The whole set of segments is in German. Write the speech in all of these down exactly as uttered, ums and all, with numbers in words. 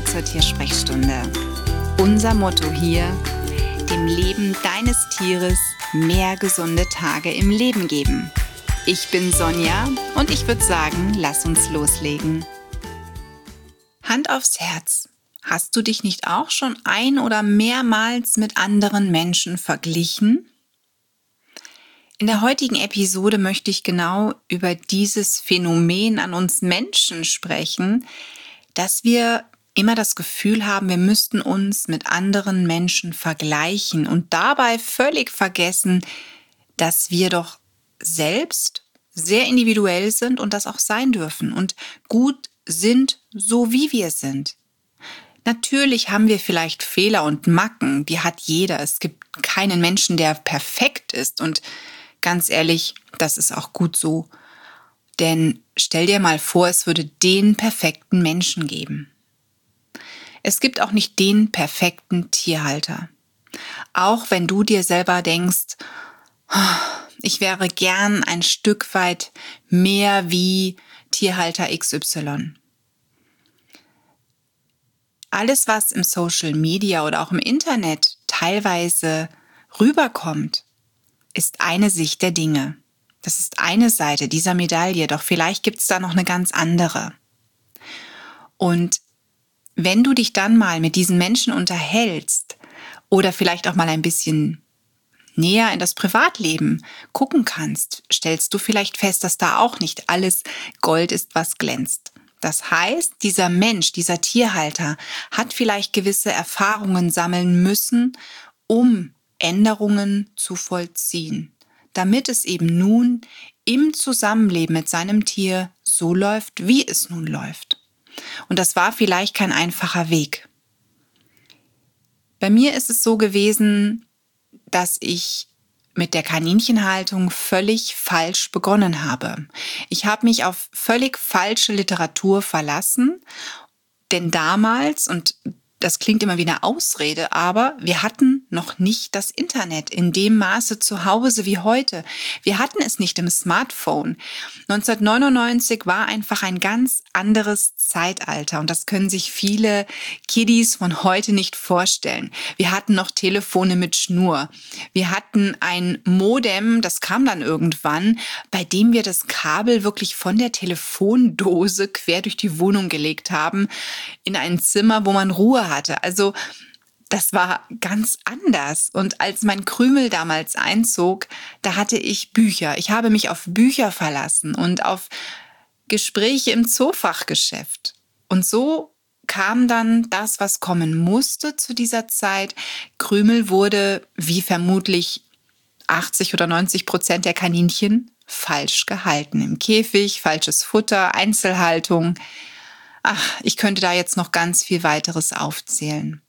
zur Tiersprechstunde. Unser Motto hier: dem Leben deines Tieres mehr gesunde Tage im Leben geben. Ich bin Sonja und ich würde sagen, lass uns loslegen. Hand aufs Herz. Hast du dich nicht auch schon ein- oder mehrmals mit anderen Menschen verglichen? In der heutigen Episode möchte ich genau über dieses Phänomen an uns Menschen sprechen, dass wir immer das Gefühl haben, wir müssten uns mit anderen Menschen vergleichen und dabei völlig vergessen, dass wir doch selbst sehr individuell sind und das auch sein dürfen und gut sind, so wie wir sind. Natürlich haben wir vielleicht Fehler und Macken, die hat jeder. Es gibt keinen Menschen, der perfekt ist und ganz ehrlich, das ist auch gut so. Denn stell dir mal vor, es würde den perfekten Menschen geben. Es gibt auch nicht den perfekten Tierhalter. Auch wenn du dir selber denkst, ich wäre gern ein Stück weit mehr wie Tierhalter X Y. Alles, was im Social Media oder auch im Internet teilweise rüberkommt, ist eine Sicht der Dinge. Das ist eine Seite dieser Medaille, doch vielleicht gibt es da noch eine ganz andere. Und wenn du dich dann mal mit diesen Menschen unterhältst oder vielleicht auch mal ein bisschen näher in das Privatleben gucken kannst, stellst du vielleicht fest, dass da auch nicht alles Gold ist, was glänzt. Das heißt, dieser Mensch, dieser Tierhalter hat vielleicht gewisse Erfahrungen sammeln müssen, um Änderungen zu vollziehen, damit es eben nun im Zusammenleben mit seinem Tier so läuft, wie es nun läuft. Und das war vielleicht kein einfacher Weg. Bei mir ist es so gewesen, dass ich mit der Kaninchenhaltung völlig falsch begonnen habe. Ich habe mich auf völlig falsche Literatur verlassen, denn damals, und das klingt immer wie eine Ausrede, aber wir hatten noch nicht das Internet in dem Maße zu Hause wie heute. Wir hatten es nicht im Smartphone. neunzehnhundertneunundneunzig war einfach ein ganz anderes Zeitalter und das können sich viele Kiddies von heute nicht vorstellen. Wir hatten noch Telefone mit Schnur. Wir hatten ein Modem, das kam dann irgendwann, bei dem wir das Kabel wirklich von der Telefondose quer durch die Wohnung gelegt haben, in ein Zimmer, wo man Ruhe hatte. Also das war ganz anders. Und als mein Krümel damals einzog, da hatte ich Bücher. Ich habe mich auf Bücher verlassen und auf Gespräche im Zoofachgeschäft. Und so kam dann das, was kommen musste zu dieser Zeit. Krümel wurde, wie vermutlich achtzig oder neunzig Prozent der Kaninchen, falsch gehalten. Im Käfig, falsches Futter, Einzelhaltung. Ach, ich könnte da jetzt noch ganz viel weiteres aufzählen.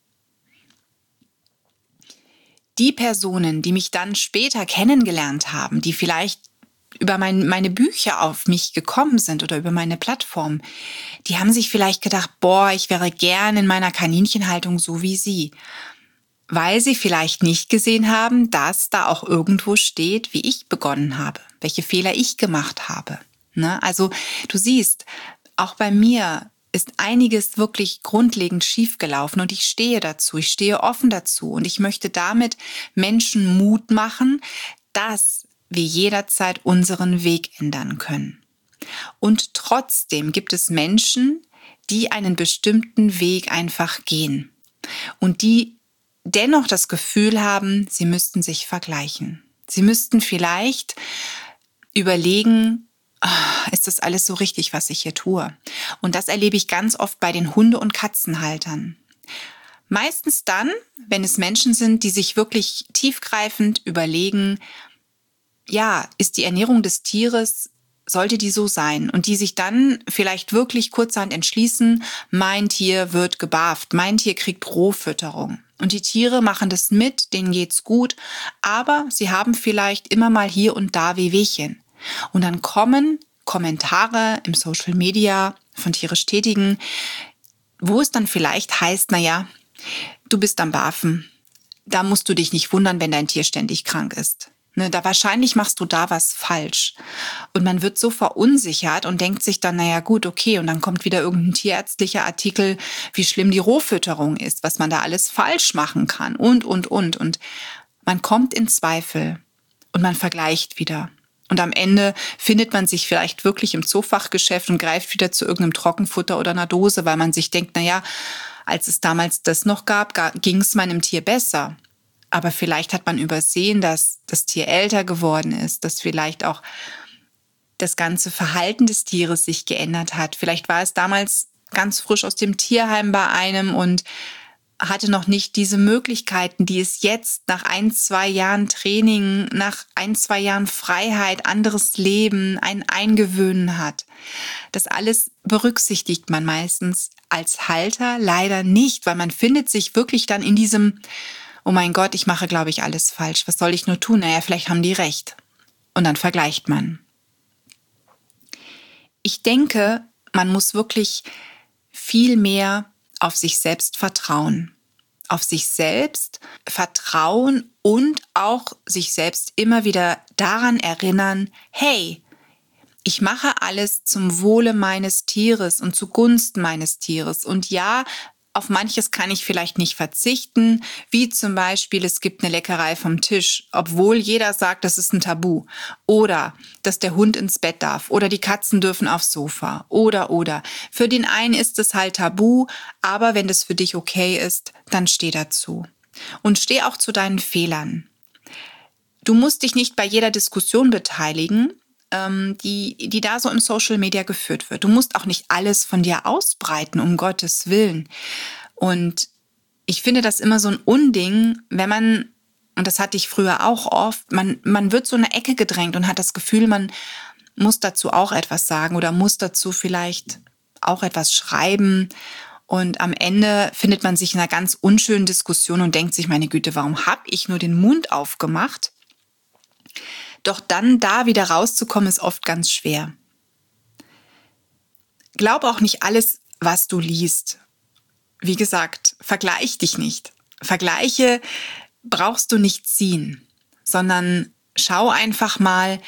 Die Personen, die mich dann später kennengelernt haben, die vielleicht über mein, meine Bücher auf mich gekommen sind oder über meine Plattform, die haben sich vielleicht gedacht, boah, ich wäre gern in meiner Kaninchenhaltung so wie sie. Weil sie vielleicht nicht gesehen haben, dass da auch irgendwo steht, wie ich begonnen habe, welche Fehler ich gemacht habe. Ne? Also du siehst, auch bei mir ist einiges wirklich grundlegend schiefgelaufen und ich stehe dazu, ich stehe offen dazu und ich möchte damit Menschen Mut machen, dass wir jederzeit unseren Weg ändern können. Und trotzdem gibt es Menschen, die einen bestimmten Weg einfach gehen und die dennoch das Gefühl haben, sie müssten sich vergleichen. Sie müssten vielleicht überlegen, ist das alles so richtig, was ich hier tue? Und das erlebe ich ganz oft bei den Hunde- und Katzenhaltern. Meistens dann, wenn es Menschen sind, die sich wirklich tiefgreifend überlegen, ja, ist die Ernährung des Tieres, sollte die so sein? Und die sich dann vielleicht wirklich kurzerhand entschließen, mein Tier wird gebarft, mein Tier kriegt Rohfütterung. Und die Tiere machen das mit, denen geht's gut, aber sie haben vielleicht immer mal hier und da Wehwehchen. Und dann kommen Kommentare im Social Media von tierisch Tätigen, wo es dann vielleicht heißt, naja, du bist am Barfen. Da musst du dich nicht wundern, wenn dein Tier ständig krank ist. Ne, da wahrscheinlich machst du da was falsch. Und man wird so verunsichert und denkt sich dann, naja gut, okay, und dann kommt wieder irgendein tierärztlicher Artikel, wie schlimm die Rohfütterung ist, was man da alles falsch machen kann und, und, und. Und man kommt in Zweifel und man vergleicht wieder. Und am Ende findet man sich vielleicht wirklich im Zoofachgeschäft und greift wieder zu irgendeinem Trockenfutter oder einer Dose, weil man sich denkt, naja, als es damals das noch gab, ging es meinem Tier besser. Aber vielleicht hat man übersehen, dass das Tier älter geworden ist, dass vielleicht auch das ganze Verhalten des Tieres sich geändert hat. Vielleicht war es damals ganz frisch aus dem Tierheim bei einem und hatte noch nicht diese Möglichkeiten, die es jetzt nach ein, zwei Jahren Training, nach ein, zwei Jahren Freiheit, anderes Leben, ein Eingewöhnen hat. Das alles berücksichtigt man meistens als Halter leider nicht, weil man findet sich wirklich dann in diesem, oh mein Gott, ich mache, glaube ich, alles falsch. Was soll ich nur tun? Naja, vielleicht haben die recht. Und dann vergleicht man. Ich denke, man muss wirklich viel mehr auf sich selbst vertrauen. Auf sich selbst vertrauen und auch sich selbst immer wieder daran erinnern, hey, ich mache alles zum Wohle meines Tieres und zugunsten meines Tieres. Und ja, auf manches kann ich vielleicht nicht verzichten, wie zum Beispiel, es gibt eine Leckerei vom Tisch, obwohl jeder sagt, das ist ein Tabu. Oder, dass der Hund ins Bett darf. Oder die Katzen dürfen aufs Sofa. Oder, oder. Für den einen ist es halt Tabu, aber wenn das für dich okay ist, dann steh dazu. Und steh auch zu deinen Fehlern. Du musst dich nicht bei jeder Diskussion beteiligen, die, die da so im Social Media geführt wird. Du musst auch nicht alles von dir ausbreiten, um Gottes Willen. Und ich finde das immer so ein Unding, wenn man, und das hatte ich früher auch oft, man, man wird so in eine Ecke gedrängt und hat das Gefühl, man muss dazu auch etwas sagen oder muss dazu vielleicht auch etwas schreiben. Und am Ende findet man sich in einer ganz unschönen Diskussion und denkt sich, meine Güte, warum habe ich nur den Mund aufgemacht? Doch dann da wieder rauszukommen, ist oft ganz schwer. Glaub auch nicht alles, was du liest. Wie gesagt, vergleich dich nicht. Vergleiche brauchst du nicht ziehen, sondern schau einfach mal,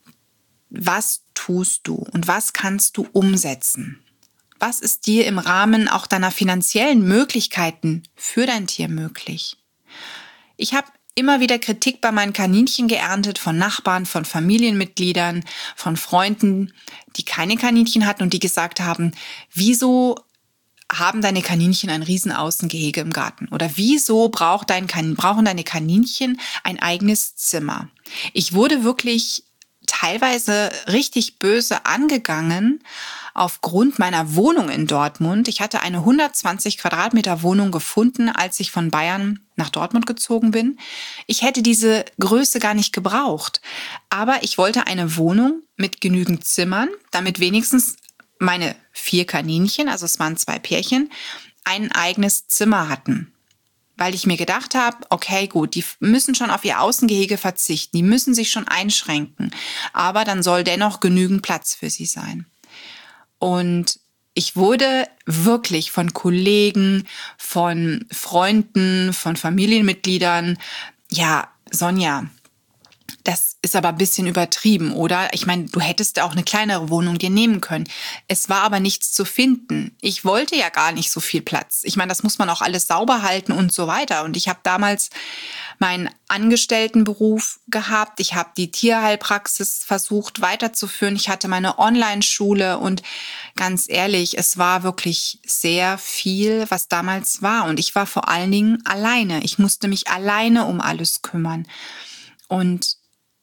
was tust du und was kannst du umsetzen? Was ist dir im Rahmen auch deiner finanziellen Möglichkeiten für dein Tier möglich? Ich habe immer wieder Kritik bei meinen Kaninchen geerntet von Nachbarn, von Familienmitgliedern, von Freunden, die keine Kaninchen hatten und die gesagt haben, wieso haben deine Kaninchen ein riesen Außengehege im Garten? Oder wieso braucht dein Kan- brauchen deine Kaninchen ein eigenes Zimmer? Ich wurde wirklich teilweise richtig böse angegangen aufgrund meiner Wohnung in Dortmund. Ich hatte eine hundertzwanzig Quadratmeter Wohnung gefunden, als ich von Bayern nach Dortmund gezogen bin. Ich hätte diese Größe gar nicht gebraucht. Aber ich wollte eine Wohnung mit genügend Zimmern, damit wenigstens meine vier Kaninchen, also es waren zwei Pärchen, ein eigenes Zimmer hatten. Weil ich mir gedacht habe, okay, gut, die müssen schon auf ihr Außengehege verzichten, die müssen sich schon einschränken, aber dann soll dennoch genügend Platz für sie sein. Und ich wurde wirklich von Kollegen, von Freunden, von Familienmitgliedern, ja, Sonja, das ist aber ein bisschen übertrieben, oder? Ich meine, du hättest auch eine kleinere Wohnung dir nehmen können. Es war aber nichts zu finden. Ich wollte ja gar nicht so viel Platz. Ich meine, das muss man auch alles sauber halten und so weiter. Und ich habe damals meinen Angestelltenberuf gehabt. Ich habe die Tierheilpraxis versucht weiterzuführen. Ich hatte meine Online-Schule und ganz ehrlich, es war wirklich sehr viel, was damals war. Und ich war vor allen Dingen alleine. Ich musste mich alleine um alles kümmern. Und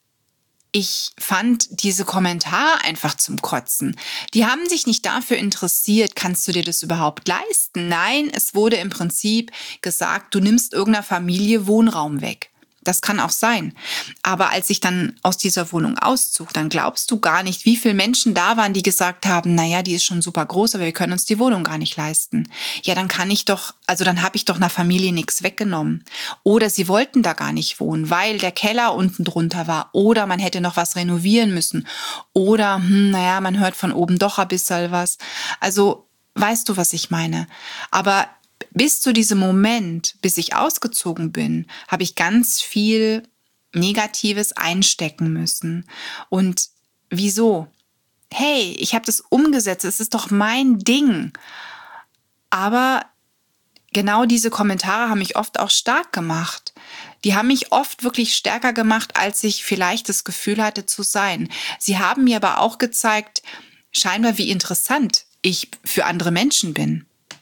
ich fand diese Kommentare einfach zum Kotzen. Die haben sich nicht dafür interessiert, kannst du dir das überhaupt leisten? Nein, es wurde im Prinzip gesagt, du nimmst irgendeiner Familie Wohnraum weg. Das kann auch sein. Aber als ich dann aus dieser Wohnung auszog, dann glaubst du gar nicht, wie viele Menschen da waren, die gesagt haben, naja, die ist schon super groß, aber wir können uns die Wohnung gar nicht leisten. Ja, dann kann ich doch, also dann habe ich doch einer Familie nichts weggenommen. Oder sie wollten da gar nicht wohnen, weil der Keller unten drunter war. Oder man hätte noch was renovieren müssen. Oder, hm, naja, man hört von oben doch ein bisschen was. Also, weißt du, was ich meine? Aber bis zu diesem Moment, bis ich ausgezogen bin, habe ich ganz viel Negatives einstecken müssen. Und wieso? Hey, ich habe das umgesetzt, es ist doch mein Ding. Aber genau diese Kommentare haben mich oft auch stark gemacht. Die haben mich oft wirklich stärker gemacht, als ich vielleicht das Gefühl hatte zu sein. Sie haben mir aber auch gezeigt, scheinbar wie interessant ich für andere Menschen bin.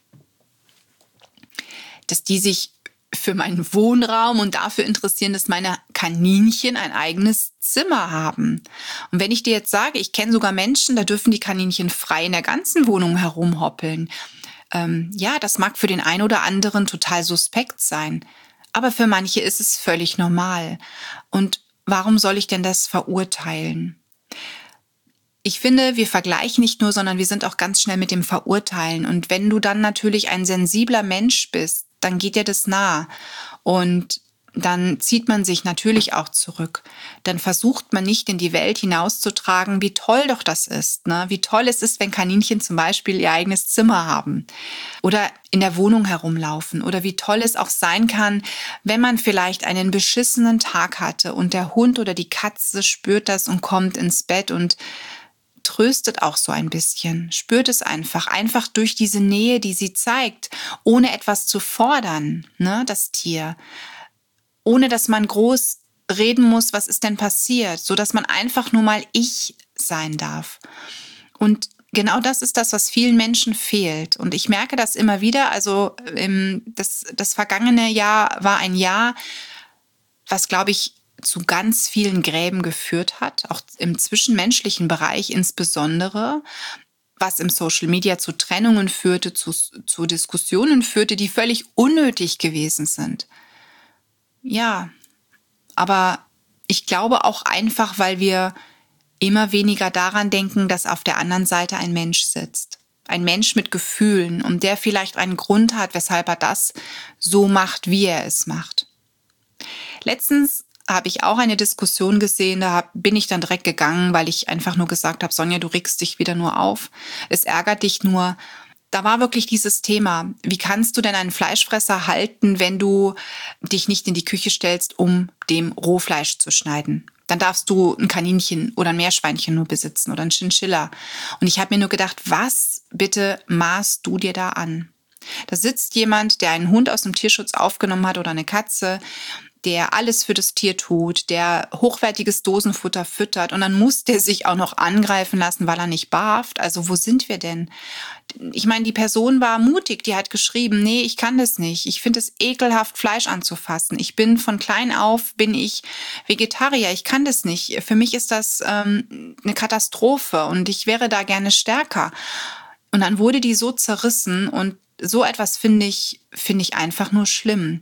Dass die sich für meinen Wohnraum und dafür interessieren, dass meine Kaninchen ein eigenes Zimmer haben. Und wenn ich dir jetzt sage, ich kenne sogar Menschen, da dürfen die Kaninchen frei in der ganzen Wohnung herumhoppeln. Ähm, ja, das mag für den einen oder anderen total suspekt sein. Aber für manche ist es völlig normal. Und warum soll ich denn das verurteilen? Ich finde, wir vergleichen nicht nur, sondern wir sind auch ganz schnell mit dem Verurteilen. Und wenn du dann natürlich ein sensibler Mensch bist, dann geht dir das nah. Und dann zieht man sich natürlich auch zurück. Dann versucht man nicht in die Welt hinauszutragen, wie toll doch das ist, ne? Wie toll es ist, wenn Kaninchen zum Beispiel ihr eigenes Zimmer haben oder in der Wohnung herumlaufen oder wie toll es auch sein kann, wenn man vielleicht einen beschissenen Tag hatte und der Hund oder die Katze spürt das und kommt ins Bett und tröstet auch so ein bisschen, spürt es einfach, einfach durch diese Nähe, die sie zeigt, ohne etwas zu fordern, ne, das Tier. Ohne dass man groß reden muss, was ist denn passiert, so dass man einfach nur mal ich sein darf. Und genau das ist das, was vielen Menschen fehlt. Und ich merke das immer wieder. Also im, das, das vergangene Jahr war ein Jahr, was, glaube ich, zu ganz vielen Gräben geführt hat, auch im zwischenmenschlichen Bereich insbesondere, was im Social Media zu Trennungen führte, zu, zu Diskussionen führte, die völlig unnötig gewesen sind. Ja, aber ich glaube auch einfach, weil wir immer weniger daran denken, dass auf der anderen Seite ein Mensch sitzt. Ein Mensch mit Gefühlen und der vielleicht einen Grund hat, weshalb er das so macht, wie er es macht. Letztens habe ich auch eine Diskussion gesehen, da bin ich dann direkt gegangen, weil ich einfach nur gesagt habe, Sonja, du regst dich wieder nur auf. Es ärgert dich nur. Da war wirklich dieses Thema, wie kannst du denn einen Fleischfresser halten, wenn du dich nicht in die Küche stellst, um dem Rohfleisch zu schneiden? Dann darfst du ein Kaninchen oder ein Meerschweinchen nur besitzen oder ein Chinchilla. Und ich habe mir nur gedacht, was bitte maßt du dir da an? Da sitzt jemand, der einen Hund aus dem Tierschutz aufgenommen hat oder eine Katze, der alles für das Tier tut, der hochwertiges Dosenfutter füttert und dann muss der sich auch noch angreifen lassen, weil er nicht barft. Also wo sind wir denn? Ich meine, die Person war mutig, die hat geschrieben, nee, ich kann das nicht. Ich finde es ekelhaft, Fleisch anzufassen. Ich bin von klein auf, bin ich Vegetarier, ich kann das nicht. Für mich ist das ähm, eine Katastrophe und ich wäre da gerne stärker. Und dann wurde die so zerrissen und so etwas finde ich, finde ich einfach nur schlimm.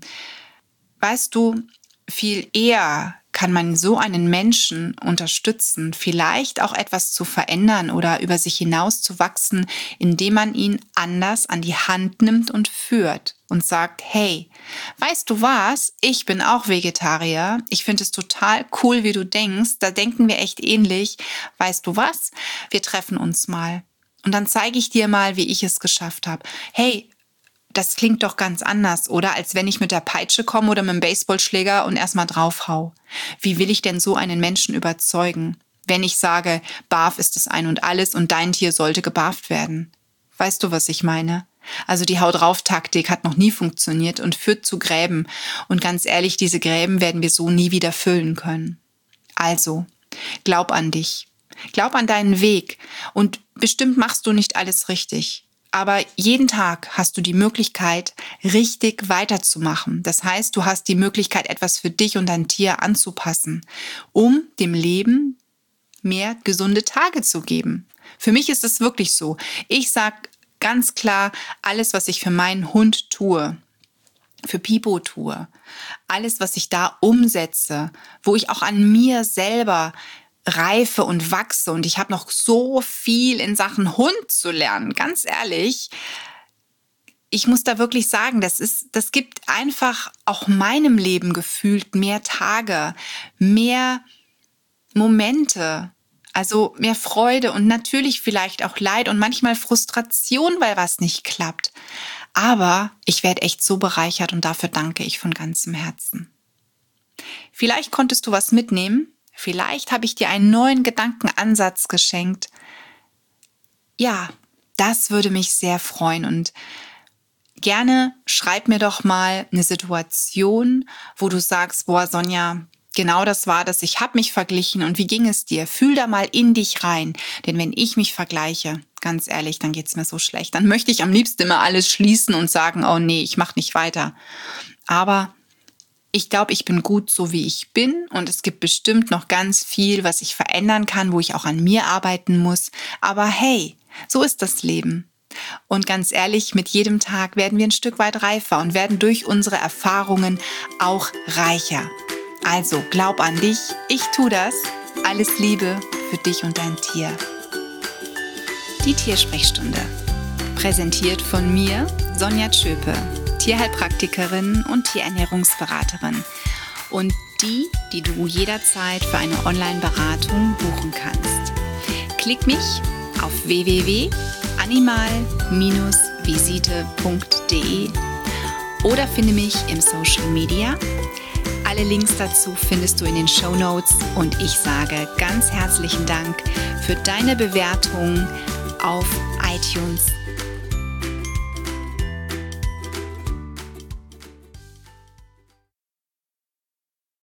Weißt du, viel eher kann man so einen Menschen unterstützen, vielleicht auch etwas zu verändern oder über sich hinaus zu wachsen, indem man ihn anders an die Hand nimmt und führt und sagt, hey, weißt du was? Ich bin auch Vegetarier. Ich finde es total cool, wie du denkst. Da denken wir echt ähnlich. Weißt du was? Wir treffen uns mal. Und dann zeige ich dir mal, wie ich es geschafft habe. Hey, das klingt doch ganz anders, oder? Als wenn ich mit der Peitsche komme oder mit dem Baseballschläger und erstmal draufhau. Wie will ich denn so einen Menschen überzeugen, wenn ich sage, Barf ist das Ein und Alles und dein Tier sollte gebarft werden? Weißt du, was ich meine? Also die Hau-drauf-Taktik hat noch nie funktioniert und führt zu Gräben. Und ganz ehrlich, diese Gräben werden wir so nie wieder füllen können. Also, glaub an dich. Glaub an deinen Weg. Und bestimmt machst du nicht alles richtig. Aber jeden Tag hast du die Möglichkeit, richtig weiterzumachen. Das heißt, du hast die Möglichkeit, etwas für dich und dein Tier anzupassen, um dem Leben mehr gesunde Tage zu geben. Für mich ist es wirklich so. Ich sage ganz klar, alles, was ich für meinen Hund tue, für Pipo tue, alles, was ich da umsetze, wo ich auch an mir selber reife und wachse und ich habe noch so viel in Sachen Hund zu lernen, ganz ehrlich. Ich muss da wirklich sagen, das ist, das gibt einfach auch meinem Leben gefühlt mehr Tage, mehr Momente, also mehr Freude und natürlich vielleicht auch Leid und manchmal Frustration, weil was nicht klappt. Aber ich werde echt so bereichert und dafür danke ich von ganzem Herzen. Vielleicht konntest du was mitnehmen. Vielleicht habe ich dir einen neuen Gedankenansatz geschenkt. Ja, das würde mich sehr freuen und gerne schreib mir doch mal eine Situation, wo du sagst, boah Sonja, genau das war das, ich habe mich verglichen und wie ging es dir? Fühl da mal in dich rein, denn wenn ich mich vergleiche, ganz ehrlich, dann geht's mir so schlecht. Dann möchte ich am liebsten immer alles schließen und sagen, oh nee, ich mache nicht weiter. Aber ich glaube, ich bin gut so, wie ich bin und es gibt bestimmt noch ganz viel, was ich verändern kann, wo ich auch an mir arbeiten muss. Aber hey, so ist das Leben. Und ganz ehrlich, mit jedem Tag werden wir ein Stück weit reifer und werden durch unsere Erfahrungen auch reicher. Also glaub an dich, ich tu das. Alles Liebe für dich und dein Tier. Die Tiersprechstunde. Präsentiert von mir, Sonja Tschöpe, Tierheilpraktikerin und Tierernährungsberaterin. Und die, die du jederzeit für eine Online-Beratung buchen kannst. Klick mich auf w w w punkt animal visite punkt de oder finde mich im Social Media. Alle Links dazu findest du in den Shownotes und ich sage ganz herzlichen Dank für deine Bewertung auf iTunes